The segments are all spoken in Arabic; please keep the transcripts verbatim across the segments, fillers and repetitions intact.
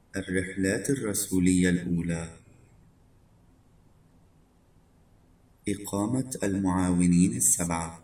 الرحلات الرسولية الأولى. إقامة المعاونين السبعة.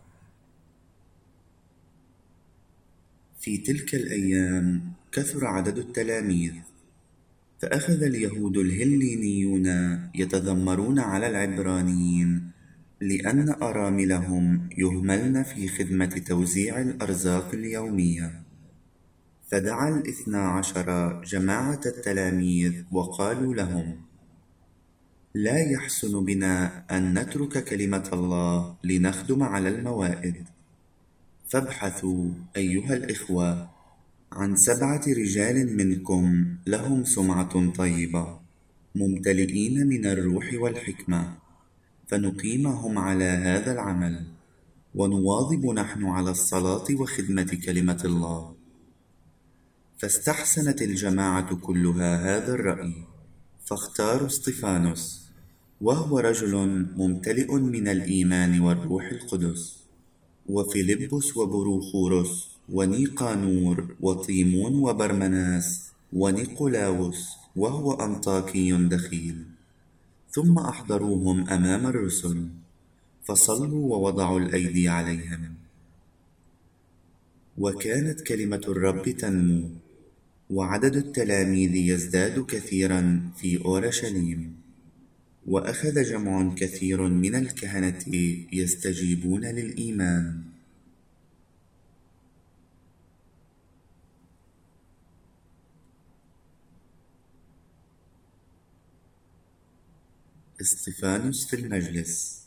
في تلك الأيام كثر عدد التلاميذ، فأخذ اليهود الهلينيون يتذمرون على العبرانيين لأن أراملهم يهملن في خدمة توزيع الأرزاق اليومية. فدعا الاثنا عشر جماعة التلاميذ وقالوا لهم: لا يحسن بنا أن نترك كلمة الله لنخدم على الموائد، فابحثوا أيها الإخوة عن سبعة رجال منكم لهم سمعة طيبة ممتلئين من الروح والحكمة، فنقيمهم على هذا العمل، ونواظب نحن على الصلاة وخدمة كلمة الله. فاستحسنت الجماعة كلها هذا الرأي، فاختاروا اسطفانوس، وهو رجل ممتلئ من الإيمان والروح القدس، وفيلبس وبروخوروس ونيقانور وطيمون وبرمناس ونيقولاوس وهو أنطاكي دخيل. ثم أحضروهم أمام الرسل، فصلوا ووضعوا الأيدي عليهم. وكانت كلمة الرب تنمو، وعدد التلاميذ يزداد كثيرا في أورشليم، وأخذ جمع كثير من الكهنة يستجيبون للإيمان. اسطفانوس في المجلس.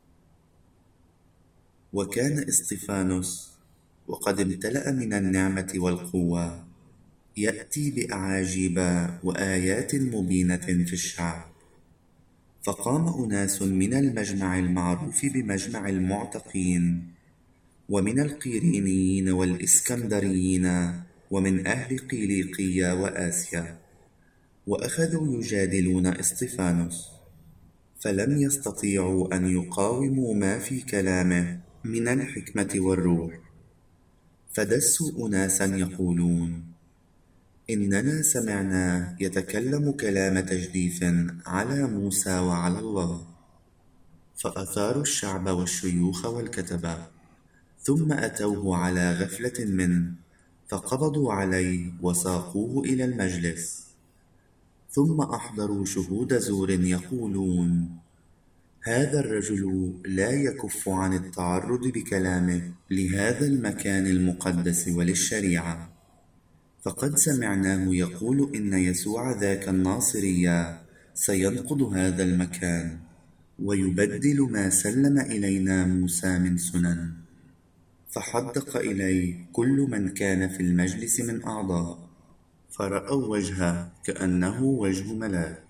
وكان اسطفانوس وقد امتلأ من النعمة والقوة يأتي بأعاجيب وآيات مبينة في الشعب. فقام أناس من المجمع المعروف بمجمع المعتقين، ومن القيرينيين والإسكندريين، ومن أهل قيليقية وآسيا، وأخذوا يجادلون اسطفانوس، فلم يستطيعوا أن يقاوموا ما في كلامه من الحكمة والروح. فدسوا أناسا يقولون: إننا سمعناه يتكلم كلام تجديف على موسى وعلى الله. فأثاروا الشعب والشيوخ والكتبة، ثم أتوه على غفلة منه، فقبضوا عليه وساقوه إلى المجلس. ثم أحضروا شهود زور يقولون: هذا الرجل لا يكف عن التعرض بكلامه لهذا المكان المقدس وللشريعة، فقد سمعناه يقول إن يسوع ذاك الناصري سينقض هذا المكان، ويبدل ما سلم إلينا موسى من سنن. فحدق إليه كل من كان في المجلس من أعضاء، فرأوا وجهه كأنه وجه ملاك.